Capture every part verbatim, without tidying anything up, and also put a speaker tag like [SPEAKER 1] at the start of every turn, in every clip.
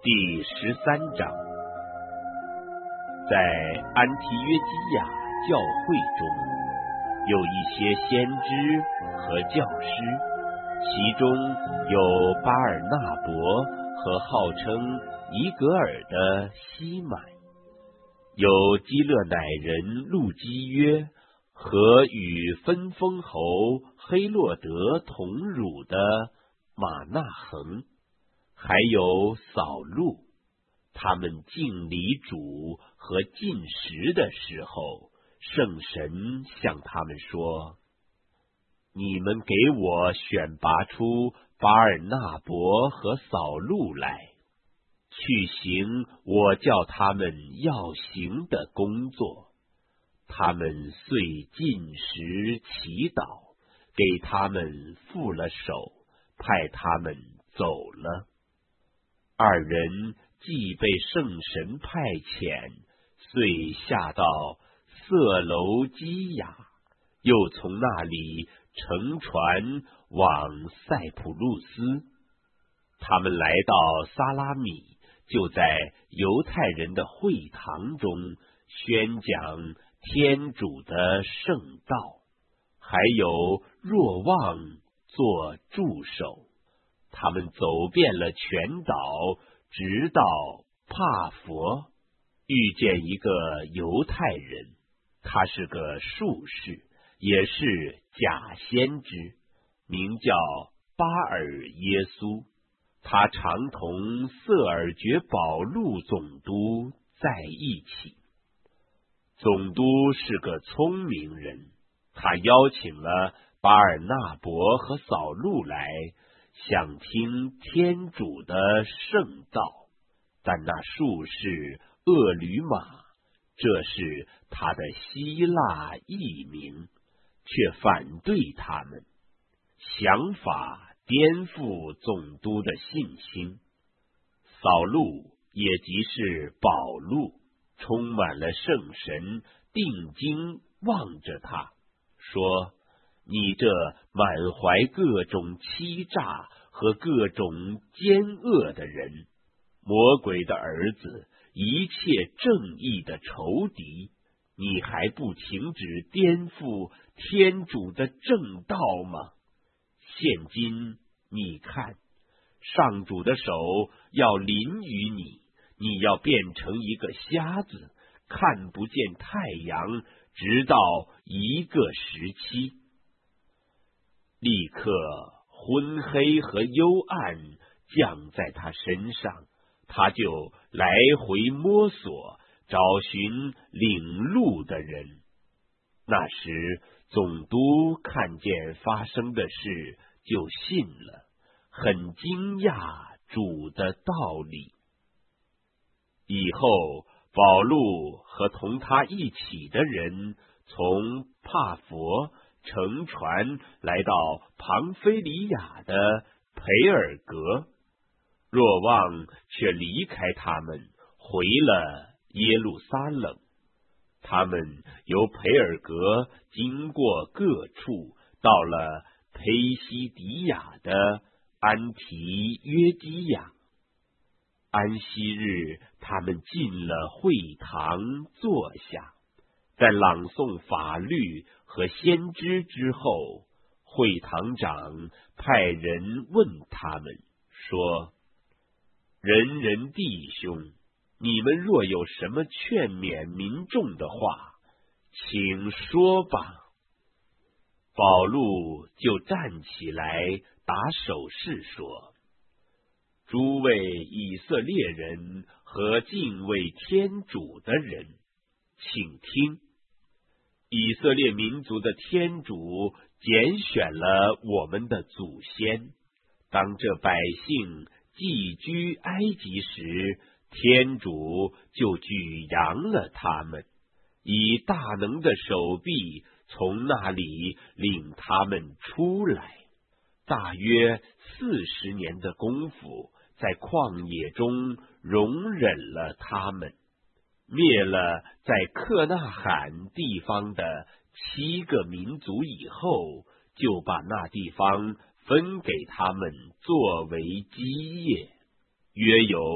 [SPEAKER 1] 第十三章，在安提约基亚教会中，有一些先知和教师，其中有巴尔纳伯和号称尼格尔的西满，有基勒乃人路基约和与分封侯黑洛德同乳的马纳恒，还有扫路。他们敬礼主和进食的时候，圣神向他们说：你们给我选拔出巴尔纳伯和扫路来，去行我叫他们要行的工作。他们遂进食祈祷，给他们付了手，派他们走了。二人既被圣神派遣，遂下到色楼基亚，又从那里乘船往塞浦路斯。他们来到撒拉米，就在犹太人的会堂中宣讲天主的圣道，还有若望做助手。他们走遍了全岛，直到帕佛，遇见一个犹太人，他是个术士，也是假先知，名叫巴尔耶稣。他常同瑟尔觉保禄总督在一起。总督是个聪明人，他邀请了巴尔纳伯和扫路来，想听天主的圣道，但那术士厄吕马，这是他的希腊译名，却反对他们，想法颠覆总督的信心。扫路也即是保禄，充满了圣神，定睛望着他，说：你这满怀各种欺诈和各种奸恶的人，魔鬼的儿子，一切正义的仇敌，你还不停止颠覆天主的正道吗？现今你看，上主的手要临于你，你要变成一个瞎子，看不见太阳，直到一个时期。立刻昏黑和幽暗降在他身上，他就来回摸索，找寻领路的人。那时总督看见发生的事，就信了，很惊讶主的道理。以后保禄和同他一起的人从帕佛乘船来到庞菲里亚的培尔格，若望却离开他们，回了耶路撒冷。他们由培尔格经过各处，到了佩西迪亚的安提约基亚。安息日，他们进了会堂坐下，在朗诵法律和先知之后，会堂长派人问他们说：人人弟兄，你们若有什么劝勉民众的话，请说吧。保禄就站起来打手势说：诸位以色列人和敬畏天主的人，请听，以色列民族的天主拣选了我们的祖先，当这百姓寄居埃及时，天主就举扬了他们，以大能的手臂从那里领他们出来。大约四十年的功夫，在旷野中容忍了他们，灭了在克纳罕地方的七个民族以后，就把那地方分给他们作为基业，约有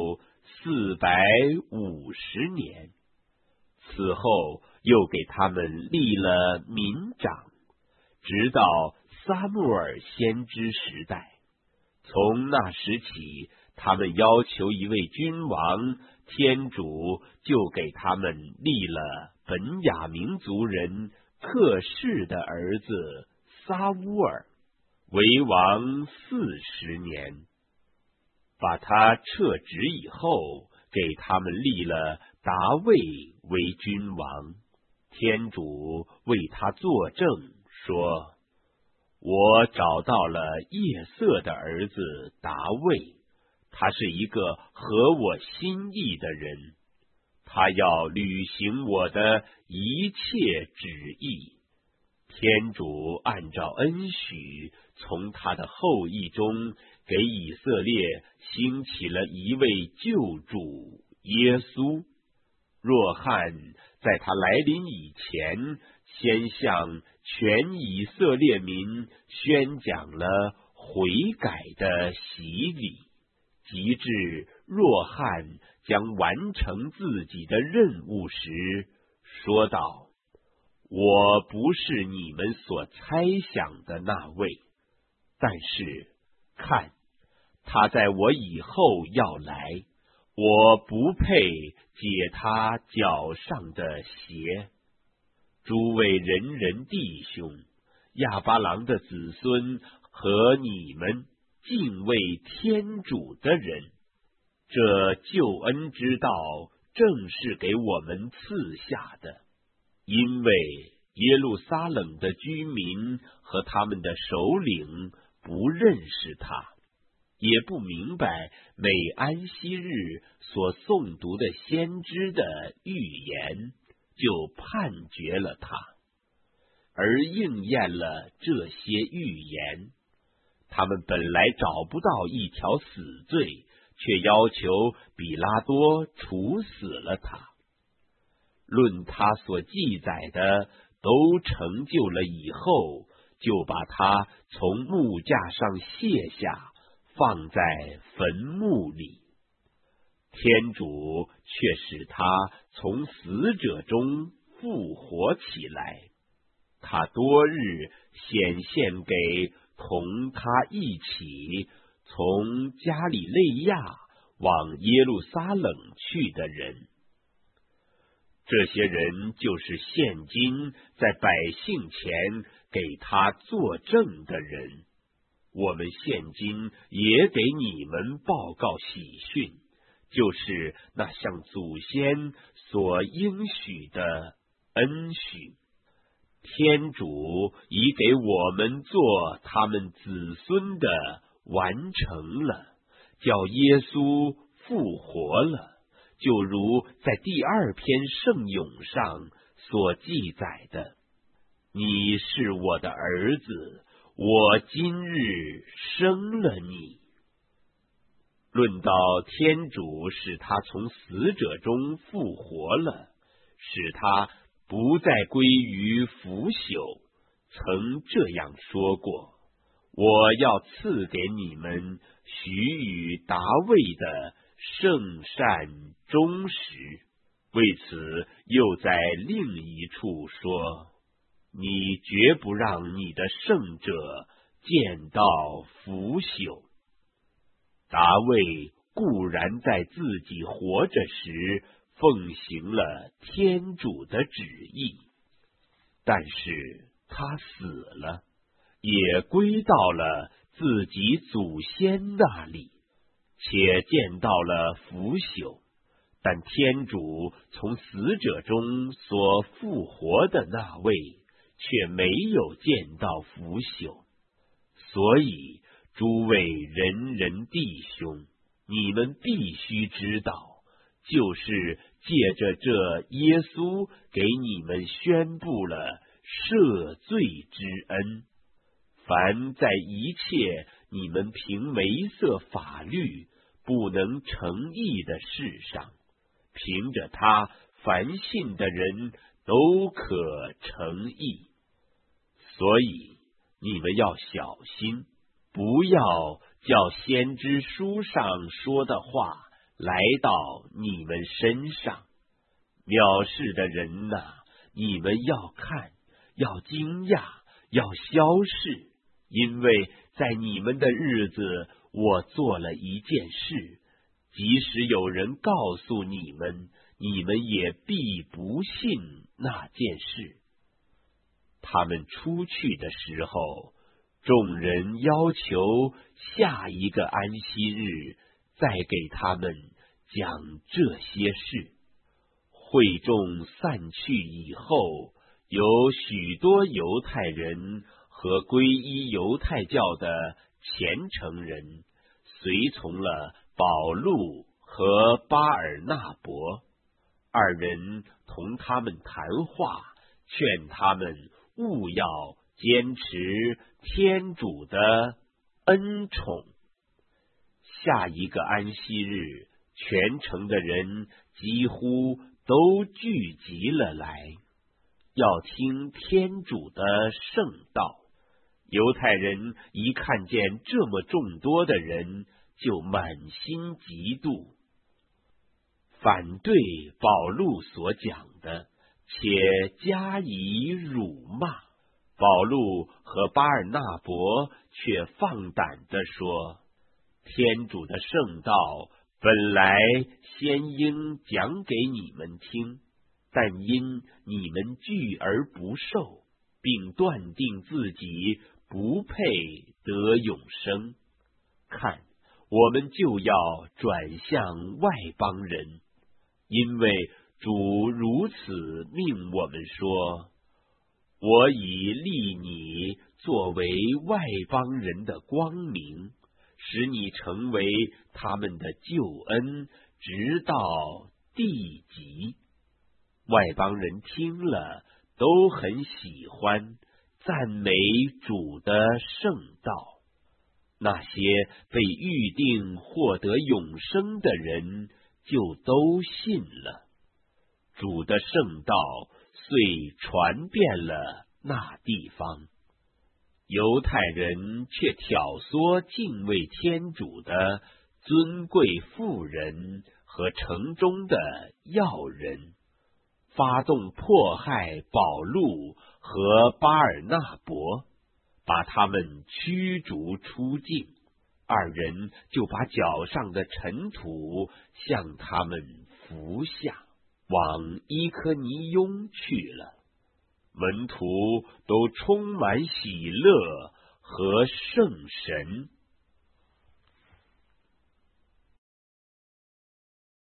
[SPEAKER 1] 四百五十年。此后又给他们立了民长，直到撒母耳先知时代。从那时起，他们要求一位君王，天主就给他们立了本雅明族人克士的儿子撒乌尔，为王四十年。把他撤职以后，给他们立了达味为君王。天主为他作证说，我找到了叶瑟的儿子达味，他是一个合我心意的人，他要履行我的一切旨意。天主按照恩许，从他的后裔中给以色列兴起了一位救主耶稣。若翰在他来临以前，先向全以色列民宣讲了悔改的洗礼，及至若翰将完成自己的任务时，说道：我不是你们所猜想的那位，但是看，他在我以后要来，我不配解他脚上的鞋。诸位仁人弟兄，亚巴郎的子孙和你们敬畏天主的人，这救恩之道正是给我们赐下的。因为耶路撒冷的居民和他们的首领不认识他，也不明白每安息日所诵读的先知的预言，就判决了他，而应验了这些预言。他们本来找不到一条死罪，却要求比拉多处死了他。论他所记载的都成就了以后，就把他从木架上卸下，放在坟墓里。天主却使他从死者中复活起来，他多日显现给同他一起从加里肋亚往耶路撒冷去的人。这些人就是现今在百姓前给他作证的人。我们现今也给你们报告喜讯，就是那向祖先所应许的恩许。天主已给我们做他们子孙的完成了，叫耶稣复活了，就如在第二篇圣咏上所记载的：你是我的儿子，我今日生了你。论到天主使他从死者中复活了，使他不再归于腐朽，曾这样说过：我要赐给你们许与达味的圣善忠实。为此又在另一处说：你绝不让你的圣者见到腐朽。达味固然在自己活着时奉行了天主的旨意，但是他死了，也归到了自己祖先那里，且见到了腐朽。但天主从死者中所复活的那位，却没有见到腐朽。所以诸位仁人弟兄，你们必须知道，就是借着这耶稣给你们宣布了赦罪之恩。凡在一切你们凭梅瑟法律不能成义的事上，凭着他凡信的人都可成义。所以你们要小心，不要叫先知书上说的话来到你们身上。藐视的人哪，你们要看，要惊讶，要消逝，因为在你们的日子，我做了一件事，即使有人告诉你们，你们也必不信那件事。他们出去的时候，众人要求下一个安息日再给他们讲这些事。会众散去以后，有许多犹太人和皈依犹太教的虔诚人随从了保禄和巴尔纳伯，二人同他们谈话，劝他们务要坚持天主的恩宠。下一个安息日，全城的人几乎都聚集了来，要听天主的圣道。犹太人一看见这么众多的人，就满心嫉妒，反对保禄所讲的，且加以辱骂。保禄和巴尔纳伯却放胆地说，天主的圣道本来先应讲给你们听，但因你们拒而不受，并断定自己不配得永生，看，我们就要转向外邦人，因为主如此命我们说，我已立你作为外邦人的光明，使你成为他们的救恩，直到地极。外邦人听了都很喜欢，赞美主的圣道。那些被预定获得永生的人就都信了。主的圣道遂传遍了那地方。犹太人却挑唆敬畏天主的尊贵妇人和城中的要人，发动迫害保禄和巴尔纳伯，把他们驱逐出境。二人就把脚上的尘土向他们拂下，往伊科尼雍去了。门徒都充满喜乐和圣神。